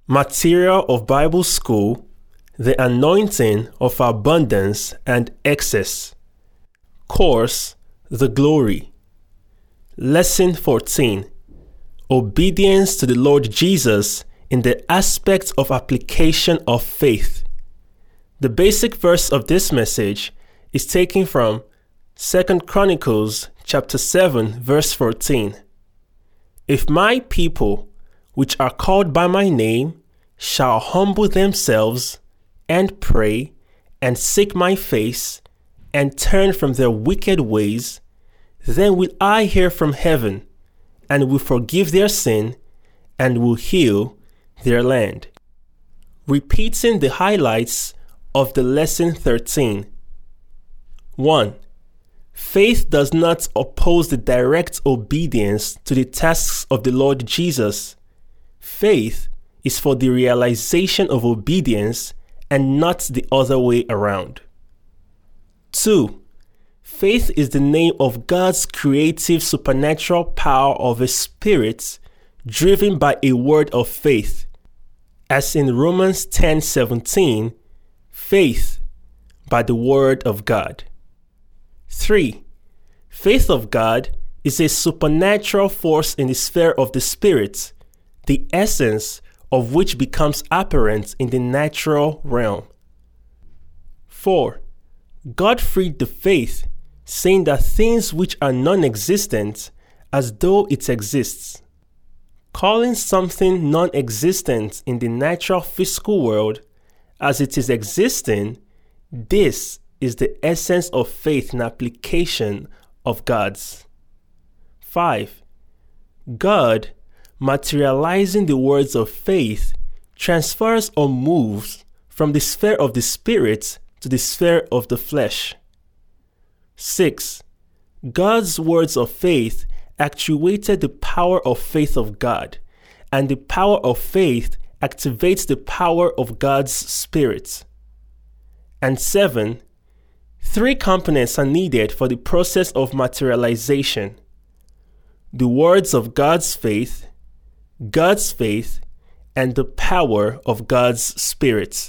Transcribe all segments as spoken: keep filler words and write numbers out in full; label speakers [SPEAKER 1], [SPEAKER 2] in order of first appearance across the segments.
[SPEAKER 1] Material of Bible School: The Anointing of Abundance and Excess. Course: The Glory. Lesson fourteen: Obedience to the Lord Jesus in the aspect of application of faith. The basic verse of this message is taken from Second Chronicles chapter seven verse fourteen. If my people, which are called by my name, shall humble themselves, and pray, and seek my face, and turn from their wicked ways, then will I hear from heaven, and will forgive their sin, and will heal their land. Repeating the highlights of the lesson thirteen. one. Faith does not oppose the direct obedience to the tasks of the Lord Jesus. Faith is for the realization of obedience and not the other way around. two. Faith is the name of God's creative supernatural power of a spirit driven by a word of faith. As in Romans ten seventeen, faith by the word of God. three. Faith of God is a supernatural force in the sphere of the spirit, the essence of which becomes apparent in the natural realm. four. God freed the faith, saying that things which are non-existent as though it exists. Calling something non-existent in the natural physical world as it is existing, this is the essence of faith in application of God's. five. God, materializing the words of faith, transfers or moves from the sphere of the spirit to the sphere of the flesh. six. God's words of faith actuated the power of faith of God, and the power of faith activates the power of God's Spirit. And seven. Three components are needed for the process of materialization: the words of God's faith, God's faith, and the power of God's Spirit.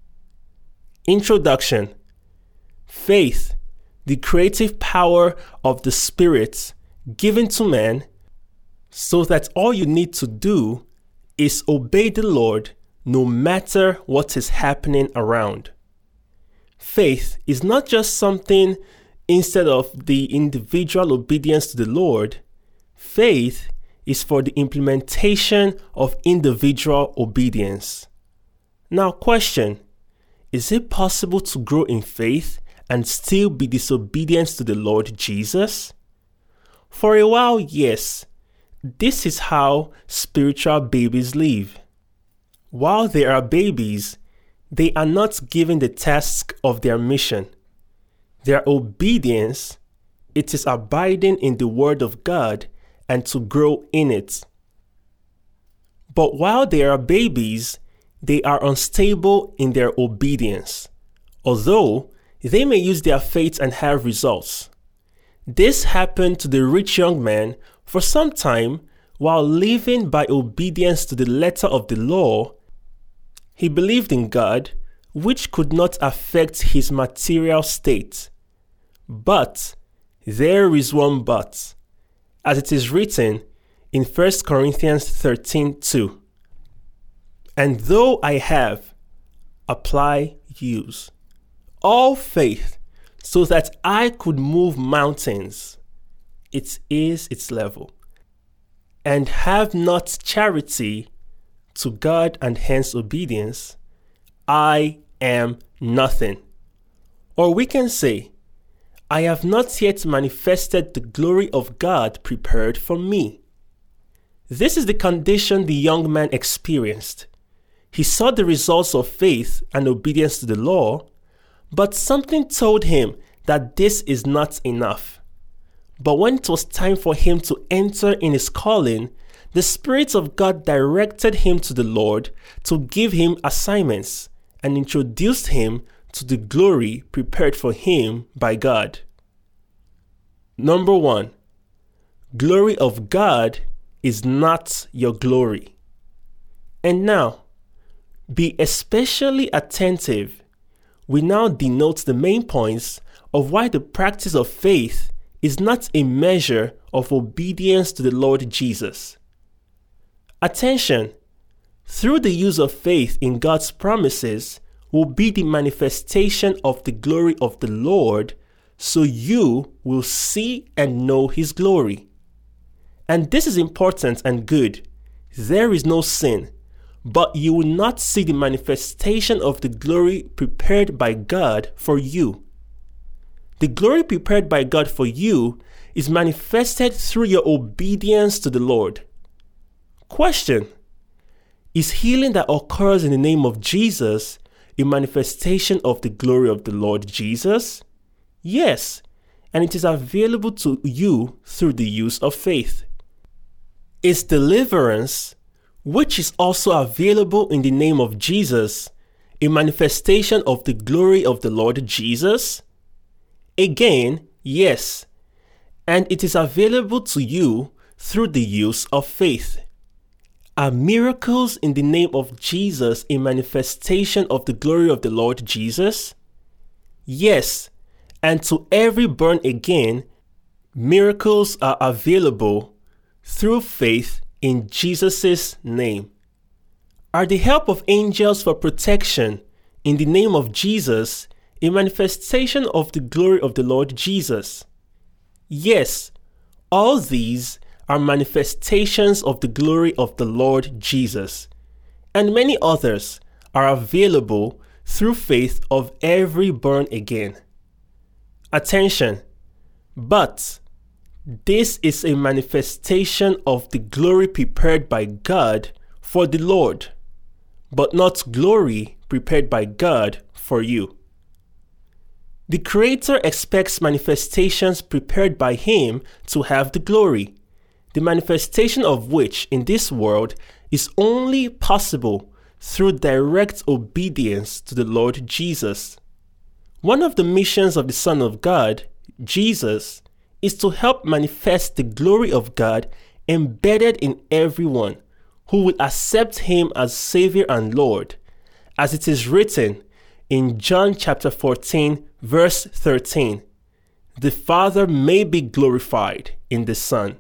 [SPEAKER 1] Introduction. Faith, the creative power of the Spirit given to man, so that all you need to do is obey the Lord no matter what is happening around. Faith is not just something instead of the individual obedience to the Lord. Faith is for the implementation of individual obedience. Now, question: is it possible to grow in faith and still be disobedient to the Lord Jesus? For a while, yes. This is how spiritual babies live. While they are babies, they are not given the task of their mission. Their obedience, it is abiding in the word of God and to grow in it. But while they are babies, they are unstable in their obedience, although they may use their faith and have results. This happened to the rich young man for some time. While living by obedience to the letter of the law, he believed in God, which could not affect his material state. But there is one but, as it is written in First Corinthians thirteen two. And though I have, apply, use, all faith so that I could move mountains, it is its level, and have not charity, to God and hence obedience, I am nothing. Or we can say, I have not yet manifested the glory of God prepared for me. This is the condition the young man experienced. He saw the results of faith and obedience to the law, but something told him that this is not enough. But when it was time for him to enter in his calling, the Spirit of God directed him to the Lord to give him assignments and introduced him to the glory prepared for him by God. Number one, glory of God is not your glory. And now, Be especially attentive. We now denote the main points of why the practice of faith is not a measure of obedience to the Lord Jesus. Attention! Through the use of faith in God's promises will be the manifestation of the glory of the Lord, so you will see and know His glory. And this is important and good. There is no sin, but you will not see the manifestation of the glory prepared by God for you. The glory prepared by God for you is manifested through your obedience to the Lord. Question: is healing that occurs in the name of Jesus a manifestation of the glory of the Lord Jesus? Yes, and it is available to you through the use of faith. Is deliverance, which is also available in the name of Jesus, a manifestation of the glory of the Lord Jesus? Again, yes, and it is available to you through the use of faith. Are miracles in the name of Jesus a manifestation of the glory of the Lord Jesus? Yes, and to every born again, miracles are available through faith in Jesus' name. Are the help of angels for protection in the name of Jesus a manifestation of the glory of the Lord Jesus? Yes, all these are manifestations of the glory of the Lord Jesus, and many others are available through faith of every born again. Attention! But this is a manifestation of the glory prepared by God for the Lord, but not glory prepared by God for you. The Creator expects manifestations prepared by Him to have the glory, the manifestation of which in this world is only possible through direct obedience to the Lord Jesus. One of the missions of the Son of God, Jesus, is to help manifest the glory of God embedded in everyone who will accept Him as Savior and Lord, as it is written in John chapter fourteen, verse thirteen, "The Father may be glorified in the Son."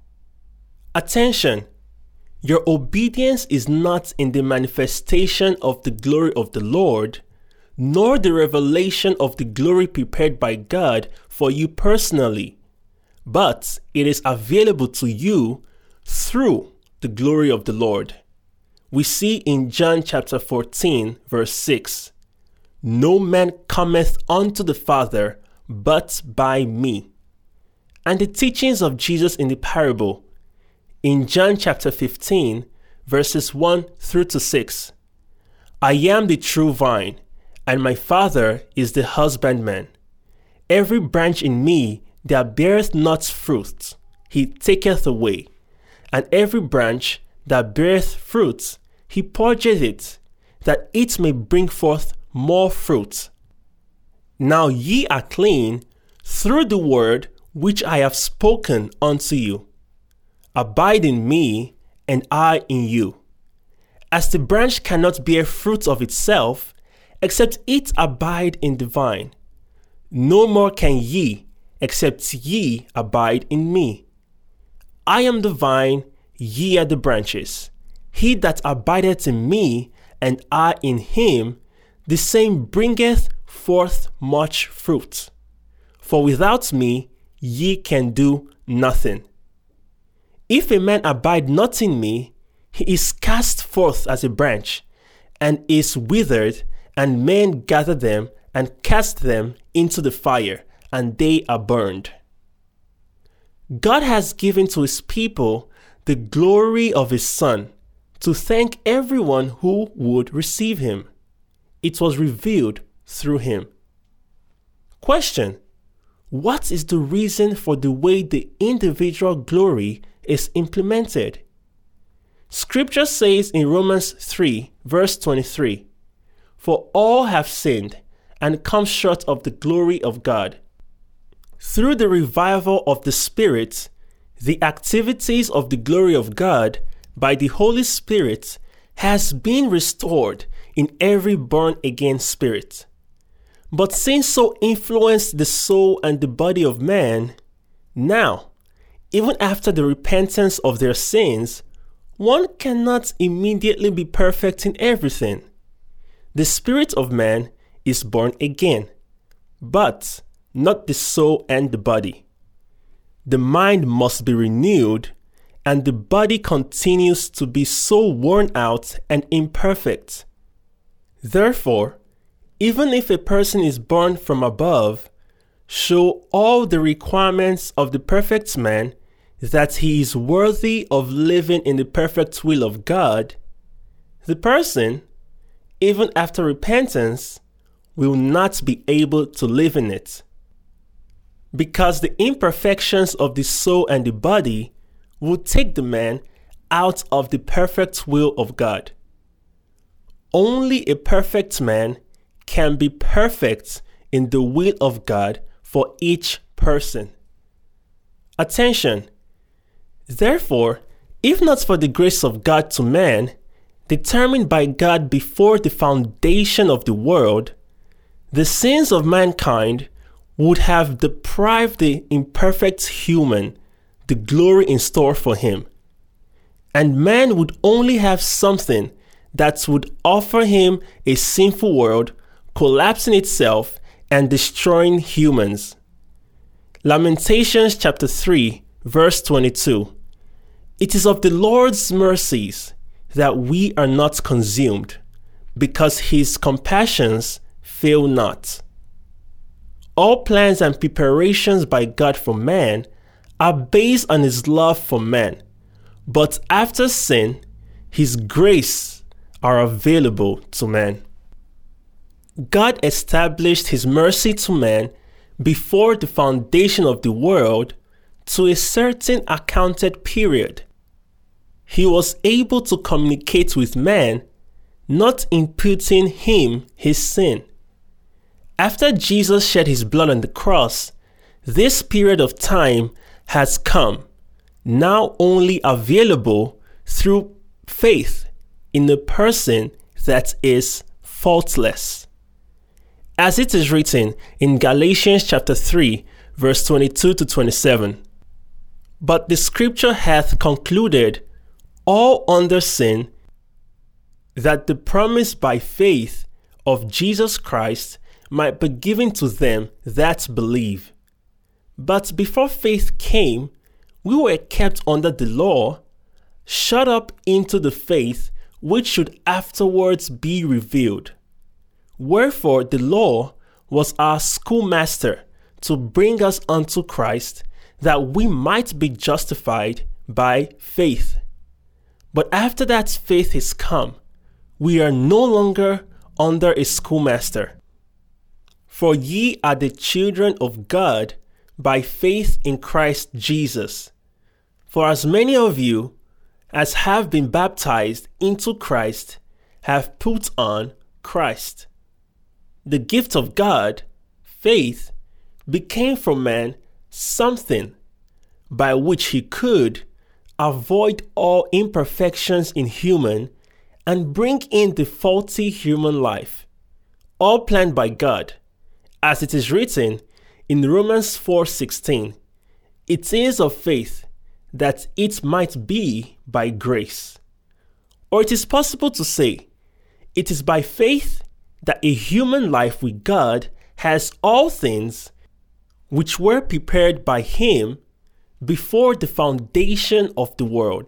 [SPEAKER 1] Attention! Your obedience is not in the manifestation of the glory of the Lord, nor the revelation of the glory prepared by God for you personally, but it is available to you through the glory of the Lord. We see in John chapter fourteen, verse six, "No man cometh unto the Father but by me." And the teachings of Jesus in the parable in John chapter fifteen, verses one through to six. "I am the true vine, and my Father is the husbandman. Every branch in me that beareth not fruit, he taketh away, and every branch that beareth fruit, he purgeth it, that it may bring forth more fruit. Now ye are clean through the word which I have spoken unto you. Abide in me, and I in you. As the branch cannot bear fruit of itself, except it abide in the vine, no more can ye, except ye abide in me. I am the vine, ye are the branches. He that abideth in me, and I in him, the same bringeth forth much fruit. For without me ye can do nothing. If a man abide not in me, he is cast forth as a branch, and is withered, and men gather them and cast them into the fire, and they are burned. God has given to his people the glory of his Son, to thank everyone who would receive him. It was revealed through him. Question: what is the reason for the way the individual glory is implemented? Scripture says in Romans three, verse twenty-three, "For all have sinned and come short of the glory of God." Through the revival of the Spirit, the activities of the glory of God by the Holy Spirit has been restored in every born-again spirit. But sin so influenced the soul and the body of man, now, even after the repentance of their sins, one cannot immediately be perfect in everything. The spirit of man is born again, but not the soul and the body. The mind must be renewed, and the body continues to be so worn out and imperfect. Therefore, even if a person is born from above, show all the requirements of the perfect man, that he is worthy of living in the perfect will of God, the person, even after repentance, will not be able to live in it. Because the imperfections of the soul and the body will take the man out of the perfect will of God. Only a perfect man can be perfect in the will of God for each person. Attention! Therefore, if not for the grace of God to man, determined by God before the foundation of the world, the sins of mankind would have deprived the imperfect human the glory in store for him, and man would only have something that would offer him a sinful world collapsing itself and destroying humans. Lamentations chapter three, verse twenty-two. It is of the Lord's mercies that we are not consumed, because his compassions fail not. All plans and preparations by God for man are based on his love for man, but after sin, his grace are available to man. God established his mercy to man before the foundation of the world to a certain accounted period. He was able to communicate with man, not imputing him his sin. After Jesus shed his blood on the cross, this period of time has come, now only available through faith in a person that is faultless. As it is written in Galatians chapter three, verse twenty-two to twenty-seven. But the scripture hath concluded all under sin, that the promise by faith of Jesus Christ might be given to them that believe. But before faith came, we were kept under the law, shut up into the faith which should afterwards be revealed. Wherefore the law was our schoolmaster to bring us unto Christ, that we might be justified by faith. But after that faith is come, we are no longer under a schoolmaster. For ye are the children of God by faith in Christ Jesus. For as many of you as have been baptized into Christ have put on Christ. The gift of God, faith, became for man something by which he could avoid all imperfections in human and bring in the faulty human life, all planned by God, as it is written in Romans four sixteen. It is of faith that it might be by grace. Or it is possible to say, it is by faith that a human life with God has all things which were prepared by him before the foundation of the world,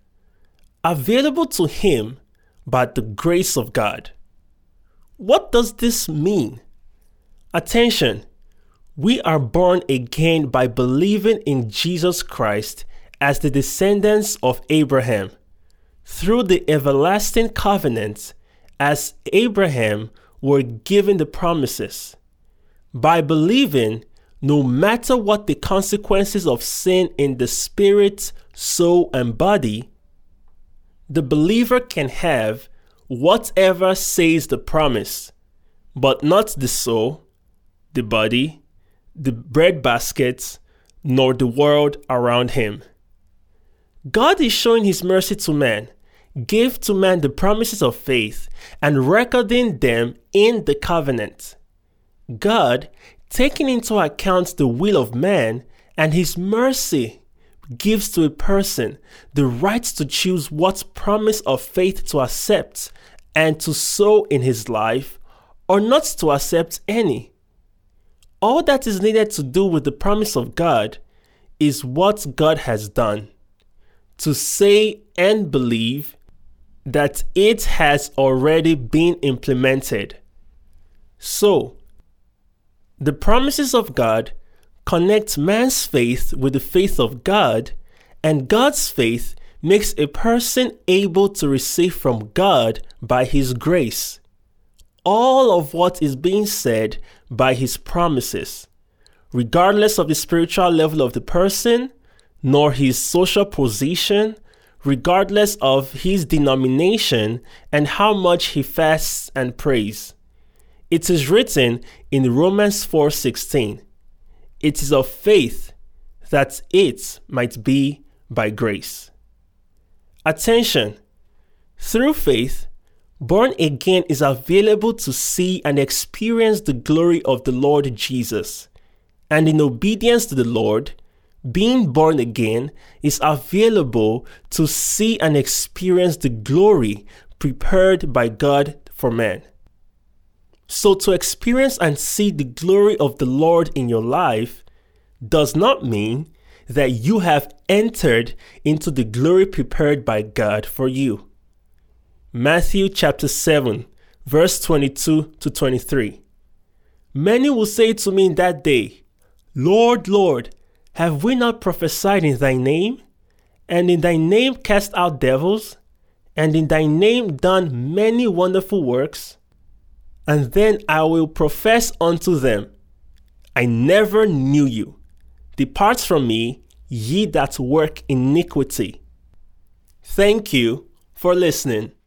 [SPEAKER 1] available to him by the grace of God. What does this mean? Attention, we are born again by believing in Jesus Christ as the descendants of Abraham, through the everlasting covenant, as Abraham were given the promises. By believing, no matter what the consequences of sin in the spirit, soul, and body, the believer can have whatever says the promise, but not the soul, the body, the breadbaskets, nor the world around him. God is showing his mercy to man, gave to man the promises of faith and recording them in the covenant. God, taking into account the will of man and his mercy, gives to a person the right to choose what promise of faith to accept and to sow in his life, or not to accept any. All that is needed to do with the promise of God is what God has done, to say and believe that it has already been implemented. So, the promises of God connect man's faith with the faith of God, and God's faith makes a person able to receive from God by his grace all of what is being said by his promises, regardless of the spiritual level of the person, nor his social position, regardless of his denomination and how much he fasts and prays. It is written in Romans four sixteen, "It is of faith that it might be by grace." Attention! Through faith, born again is available to see and experience the glory of the Lord Jesus. And in obedience to the Lord, being born again is available to see and experience the glory prepared by God for man. So to experience and see the glory of the Lord in your life does not mean that you have entered into the glory prepared by God for you. Matthew chapter seven, verse twenty-two to twenty-three. Many will say to me in that day, "Lord, Lord, have we not prophesied in thy name? And in thy name cast out devils? And in thy name done many wonderful works?" And then I will profess unto them, "I never knew you. Depart from me, ye that work iniquity." Thank you for listening.